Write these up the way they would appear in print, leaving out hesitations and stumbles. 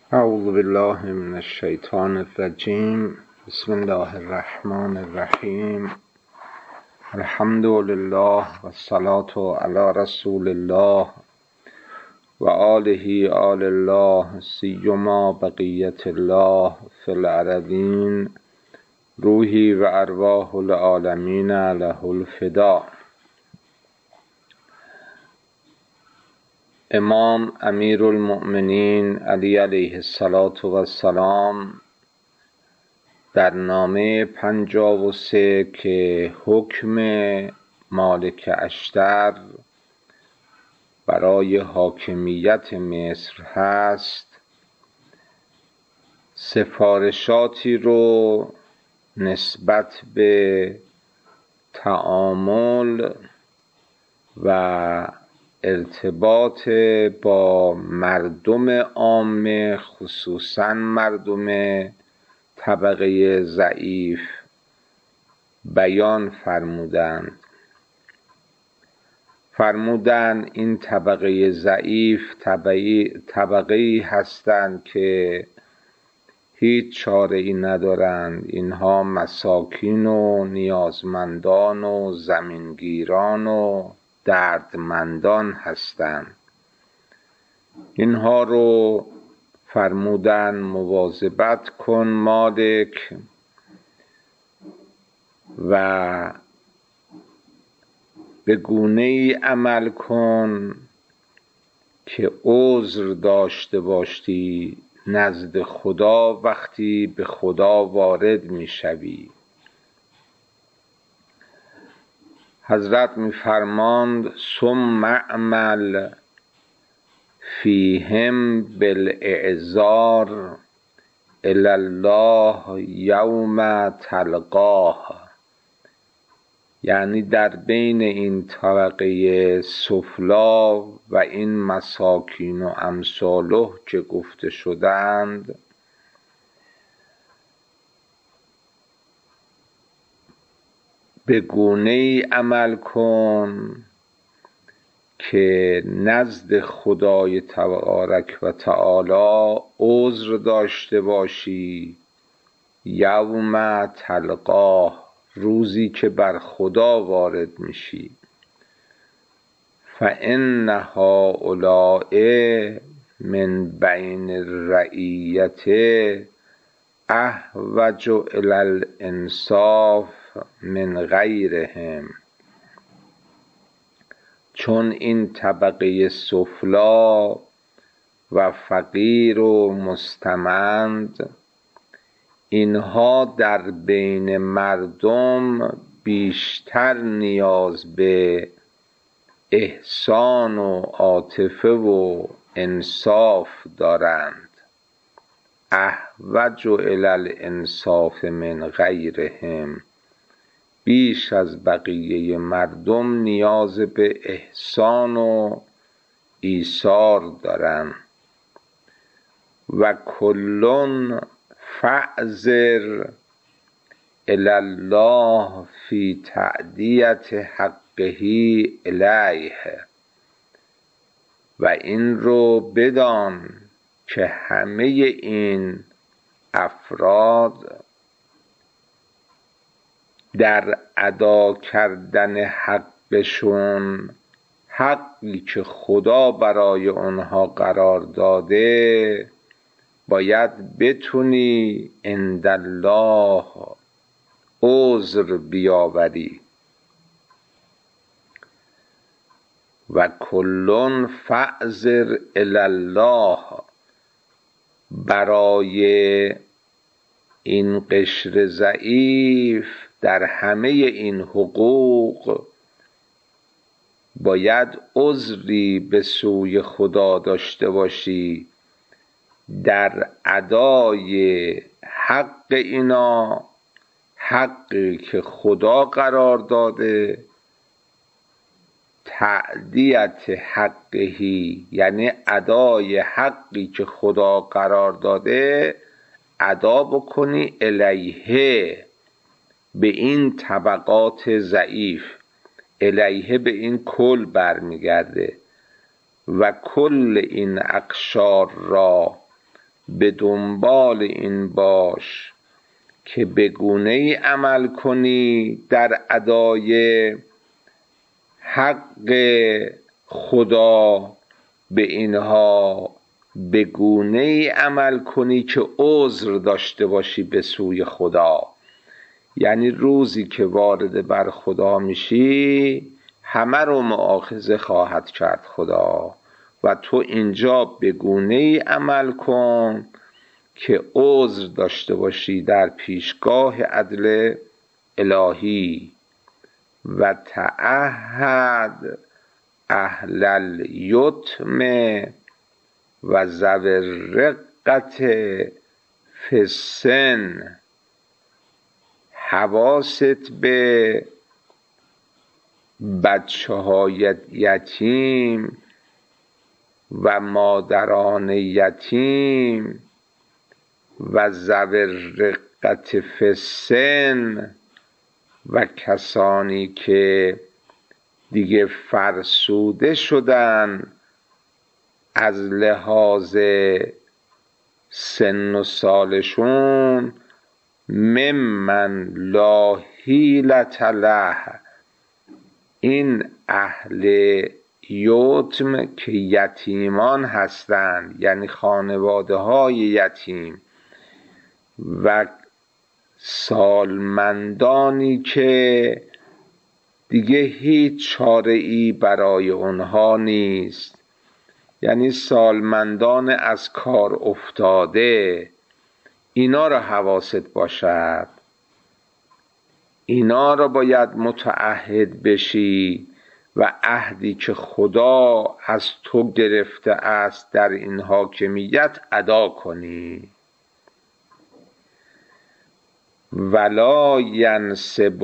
اعوذ بالله من الشیطان الرجیم. بسم الله الرحمن الرحیم. الحمد لله و الصلاة علی رسول الله و آله آل الله سیما بقیت الله فی الارضین. روحی و ارواح العالمین له الفدا. امام امیرالمؤمنین علی علیه السلام در نامه 53 که حکم مالک اشتر برای حاکمیت مصر هست، سفارشاتی رو نسبت به تعامل و ارتباط با مردم عامه، خصوصا مردم طبقه ضعیف بیان فرمودند این طبقه ضعیف طبقه‌ای هستند که هیچ چاره‌ای ندارند. اینها مساکین و نیازمندان و زمینگیران و دردمندان هستند. اینها رو فرمودن مواظبت کن مالک و به گونه‌ای عمل کن که عذر داشته باشی نزد خدا وقتی به خدا وارد میشوی. حضرت میفرماند ثم اعمل فیهم بالاعذار الی الله یوم تلقاه، یعنی در بین این طبقه سفلا و این مساکین و امثاله که گفته شدند، به گونه‌ای عمل کن که نزد خدای تبارک و تعالی عذر داشته باشی. یوم تلقاه، روزی که بر خدا وارد میشی. فإن هؤلاء من بین الرعیة احوج الی الانصاف من غیرهم، چون این طبقه سفلا و فقیر و مستمند، اینها در بین مردم بیشتر نیاز به احسان و عاطفه و انصاف دارند. احوج الی الانصاف من غیرهم، بیش از بقیه مردم نیاز به احسان و ایثار دارند. و کلن فاعذر الی الله فی تأدیة حقه الیه، و این رو بدان که همه این افراد در ادا کردن حقشون، حقی که خدا برای اونها قرار داده، باید بتونی عند الله عذر بیاوری. و کلن فاعذر الی الله، برای این قشر ضعیف در همه این حقوق باید عذری به سوی خدا داشته باشی در ادای حق اینا، حقی که خدا قرار داده. تأدیت حقهی یعنی ادای حقی که خدا قرار داده ادا بکنی الیه، به این طبقات ضعیف. الیه به این کل برمیگرده و کل این اقشار را به دنبال این باش که به گونه‌ای عمل کنی در ادای حق خدا، به اینها به گونه‌ای عمل کنی که عذر داشته باشی به سوی خدا. یعنی روزی که وارد بر خدا میشی همه رو مؤاخذه خواهد کرد خدا و تو اینجا به گونه‌ای عمل کن که عذر داشته باشی در پیشگاه عدل الهی. و تعهد اهل الیتم و ذوی الرقة فی السن. حواست به بچه های یتیم و مادران یتیم و ذوی الرقة فی السن و کسانی که دیگه فرسوده شدن از لحاظ سن و سالشون، ممن لا حیلة له. این اهل یتم که یتیمان هستند، یعنی خانواده های یتیم و سالمندانی که دیگه هیچ چاره ای برای اونها نیست، یعنی سالمندان از کار افتاده، اینا را حواست باشد. اینا را باید متعهد بشی و عهدی که خدا از تو گرفته است در این حاکمیت ادا کنی. ولا ینسب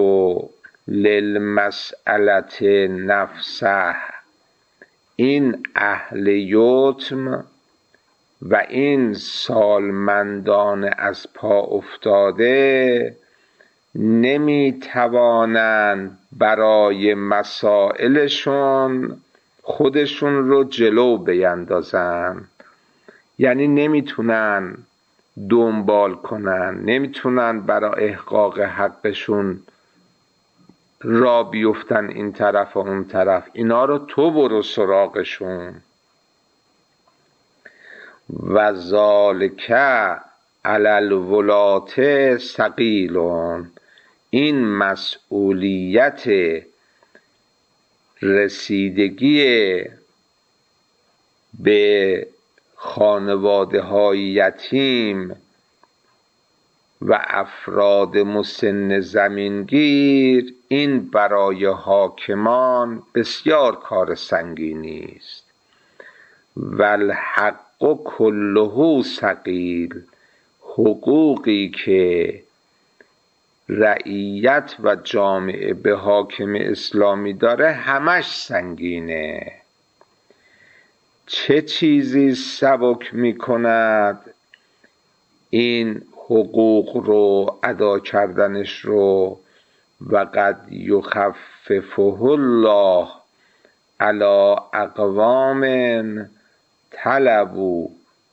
للمسألة نفسه. این اهل یتم و این سالمندان از پا افتاده نمی توانند برای مسائلشون خودشون رو جلو بیندازن. یعنی نمیتونن دنبال کنن، نمیتونن برای احقاق حقشون را بیفتن این طرف و اون طرف. اینا رو تو برو سراغشون. و ذالک علی الولاة ثقیل. این مسئولیت رسیدگی به خانواده های یتیم و افراد مسن زمینگیر، این برای حاکمان بسیار کار سنگینی است. و الحق کله ثقیل. حقوقی که رعیت و جامعه به حاکم اسلامی داره همش سنگینه. چه چیزی سبک می کند این حقوق رو ادا کردنش رو؟ و قد یخففه الله علی اقوام طلبوا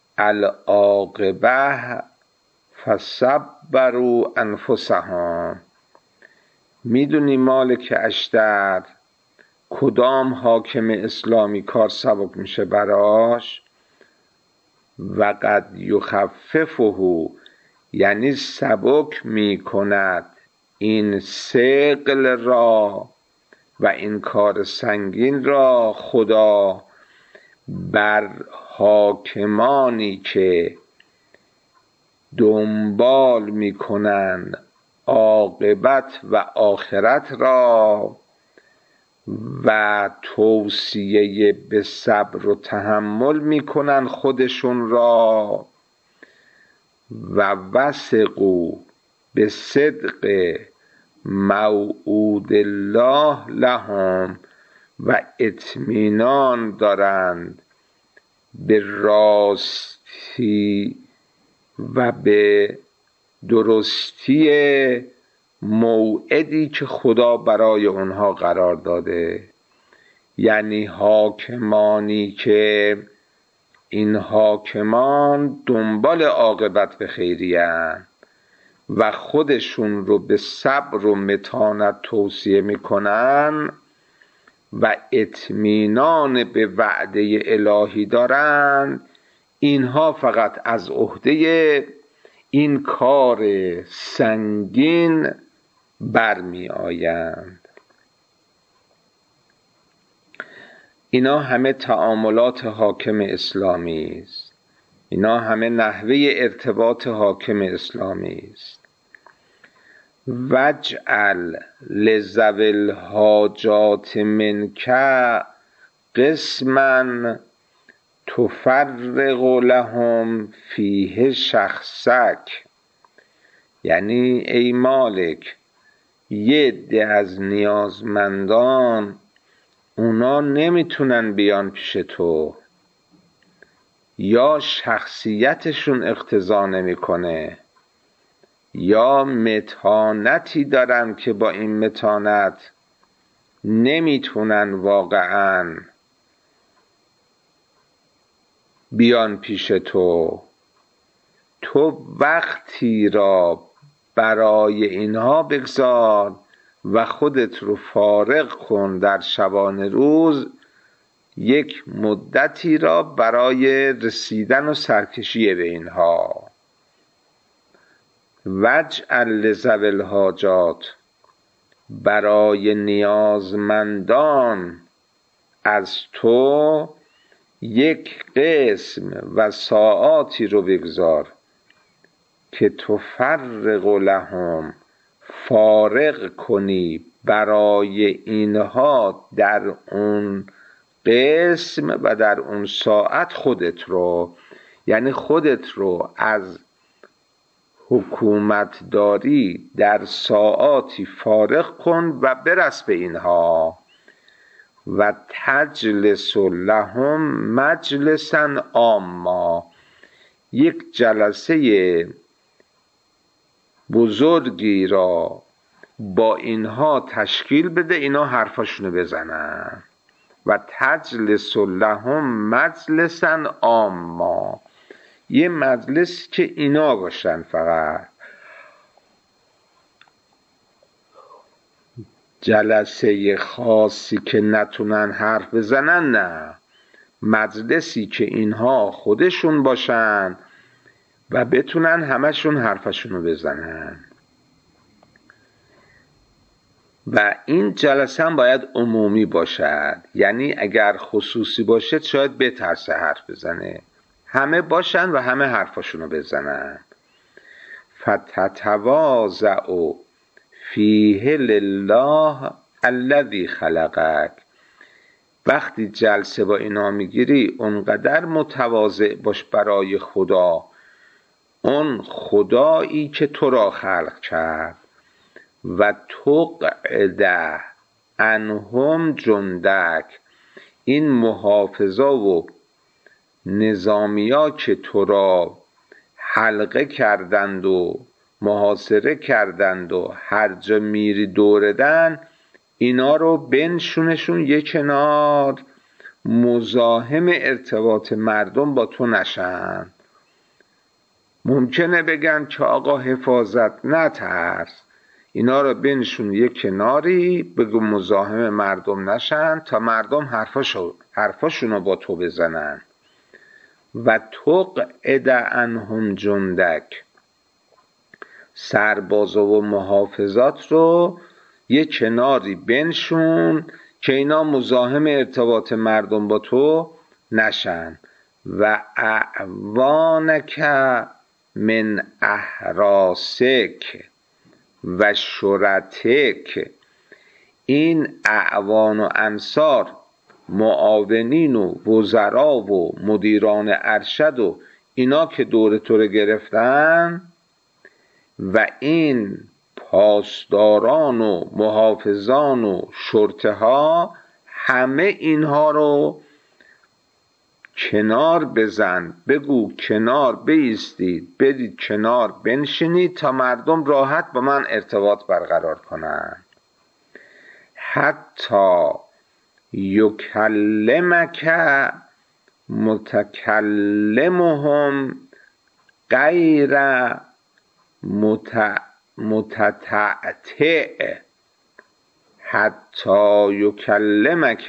العاقبة فصبروا انفسهم. میدونی مالک اشتر کدام حاکم اسلامی کار سبک میشه براش؟ و قد یخففه، یعنی سبک میکند این ثقل را و این کار سنگین را خدا بر حاکمانی که دنبال میکنن عاقبت و آخرت را و توصیه به صبر و تحمل میکنن خودشون را. و وثقوا به صدق موعود الله لهم، و اطمینان دارند به راستی و به درستی موعدی که خدا برای اونها قرار داده. یعنی حاکمانی که این حاکمان دنبال عاقبت به خیری‌اند و خودشون رو به صبر و متانت توصیه میکنن و اطمینان به وعده الهی دارند، اینها فقط از عهده این کار سنگین برمی آیند. اینا همه تعاملات حاکم اسلامی است، اینا همه نحوه ارتباط حاکم اسلامی است. وجعل لذوی الحاجات منک قسما تفرق لهم فیه شخصک، یعنی ای مالک یه عده از نیازمندان اونا نمیتونن بیان پیش تو، یا شخصیتشون اقتضا نمیکنه، یا متانتی دارن که با این متانت نمیتونن واقعا بیان پیش تو. تو وقتی را برای اینها بگذار و خودت رو فارغ کن در شبانه روز، یک مدتی را برای رسیدن و سرکشی به اینها. وجعل لذوی الحاجات، برای نیازمندان از تو یک قسم و ساعاتی رو بگذار که تفرق لهم، فارغ کنی برای اینها در اون قسم و در اون ساعت خودت رو، یعنی خودت رو از حکومت داری در ساعاتی فارغ کن و برس به اینها. و تجلس لهم مجلسا عاما، یک جلسه بزرگی را با اینها تشکیل بده، اینا حرفاشونو بزنن. و تجلس لهم مجلسا عاما، یه مجلس که اینا باشن، فقط جلسه خاصی که نتونن حرف بزنن نه، مجلسی که اینها خودشون باشن و بتونن همشون حرفشونو بزنن. و این جلسه هم باید عمومی باشد، یعنی اگر خصوصی باشه شاید بترسه حرف بزنه، همه باشن و همه حرفاشونو بزنن. فتتواضع فیه لله الذی خلقک، وقتی جلسه با اینا میگیری اونقدر متواضع باش برای خدا، اون خدایی که تو را خلق کرد. و تقعد عنهم جندک، این محافظا و نظامیا که تو را حلقه کردند و محاصره کردند و هر جا میری دوردن، اینا رو بنشونشون یک کنار، مزاحم ارتباط مردم با تو نشن. ممکنه بگن که آقا حفاظت، نترس، اینا رو بنشون یک کناری، بگو مزاحم مردم نشن تا مردم حرفاشونو با تو بزنن. و تقعد عنهم جندک، سربازا و محافظات رو یک کناری بنشون که اینا مزاحم ارتباط مردم با تو نشن. و اعوانک من احراسک و شرطک، این اعوان و انصار، معاونین و وزرا و مدیران ارشد و اینا که دور تو رو گرفتن، و این پاسداران و محافظان و شرطه ها، همه اینها رو کنار بزن، بگو کنار بایستید، برید کنار بنشینید تا مردم راحت با من ارتباط برقرار کنن. حتی یکلمک متکلمهم غیر متتعتع حتی یکلمک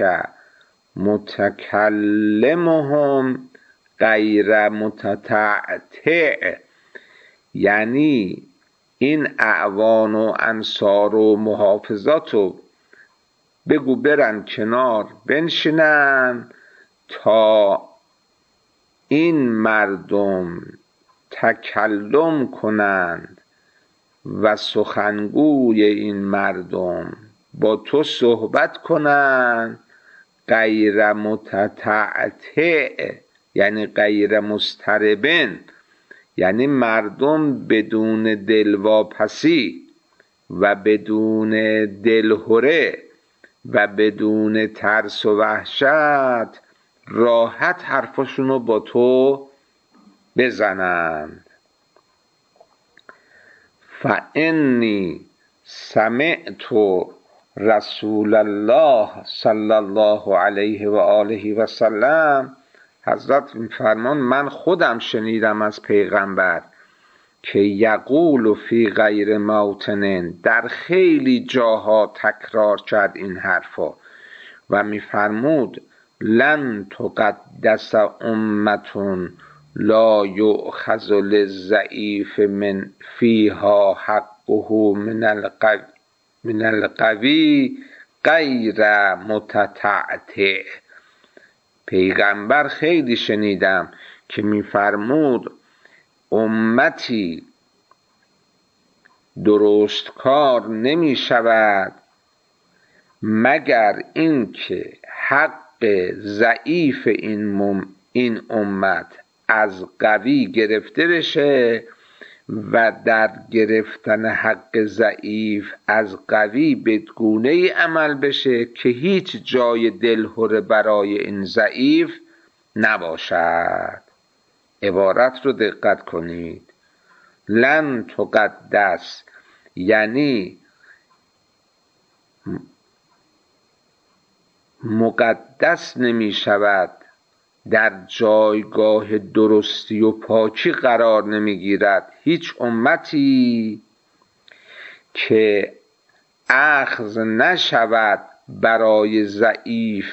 متکلمهم غیر متتعتع. یعنی این اعوان و انصار و محافظات رو بگو برن کنار بنشینن تا این مردم تکلم کنند و سخنگوی این مردم با تو صحبت کنند غیر متتعتع یعنی غیر مضطربن، یعنی مردم بدون دلواپسی و بدون دلهره و بدون ترس و وحشت راحت حرفاشونو با تو بزنند. فانی سمعت رسول الله صلی الله علیه و آله و سلم، حضرت میفرمان من خودم شنیدم از پیغمبر که یقول فی غیر موطن، در خیلی جاها تکرار کرد این حرفا و میفرمود لن تقدس امة لا یؤخذ للضعیف من فیها حقه من القوی غیر متتعتع. پیغمبر خیلی شنیدم که میفرمود امتی درست کار نمی شود مگر اینکه حق ضعیف این امت از قوی گرفته بشه و در گرفتن حق ضعیف از قوی بدگونه ای عمل بشه که هیچ جای دلهره برای این ضعیف نباشد. عبارت رو دقت کنید. لن تقدس یعنی مقدس نمی شود، در جایگاه درستی و پاکی قرار نمی گیرد هیچ امتی که اخذ نشود برای ضعیف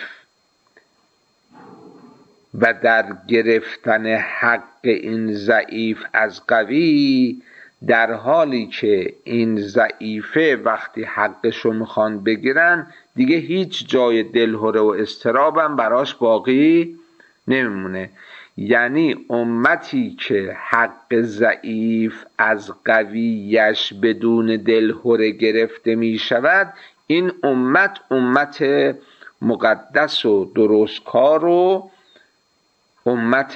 و در گرفتن حق این ضعیف از قوی، در حالی که این ضعیفه وقتی حقشو میخوان بگیرن دیگه هیچ جای دلهره و اضطرابم براش باقی نمیمونه. یعنی امتی که حق ضعیف از قویش بدون دلهره گرفته میشود، این امت مقدس و درستکار و امت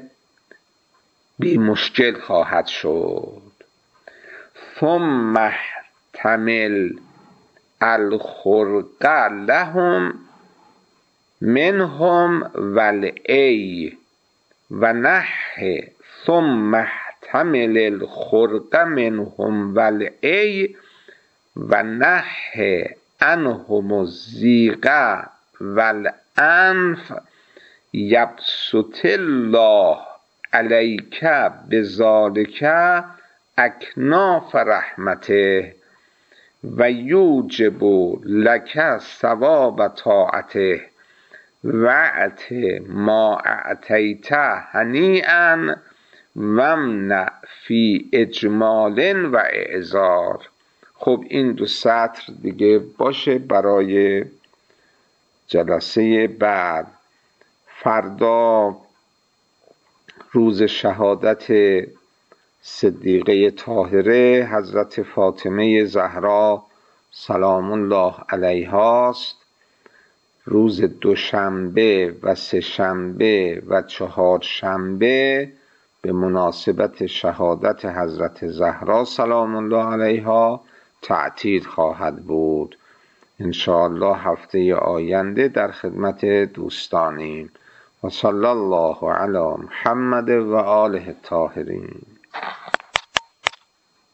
بی مشکل خواهد شد. ثم احتمل الخرق لهم منهم والعی و نحه ثم احتمل الخرق منهم والعی و نحه عنهم الضیق والانف یبسط الله علیک بذالک اکناف رحمته و یوجب لک ثواب طاعته وأت ما اعطیت هنیئا وامنع فی اجمال و اعذار. خب این 2 سطر دیگه باشه برای جلسه بعد. فردا روز شهادت صدیقه طاهره حضرت فاطمه زهرا سلام الله علیها است. روز دوشنبه و سه‌شنبه و چهارشنبه به مناسبت شهادت حضرت زهرا سلام الله علیها تعطیل خواهد بود. انشاءالله هفته آینده در خدمت دوستانیم. و صلی الله علی محمد و آله الطاهرین.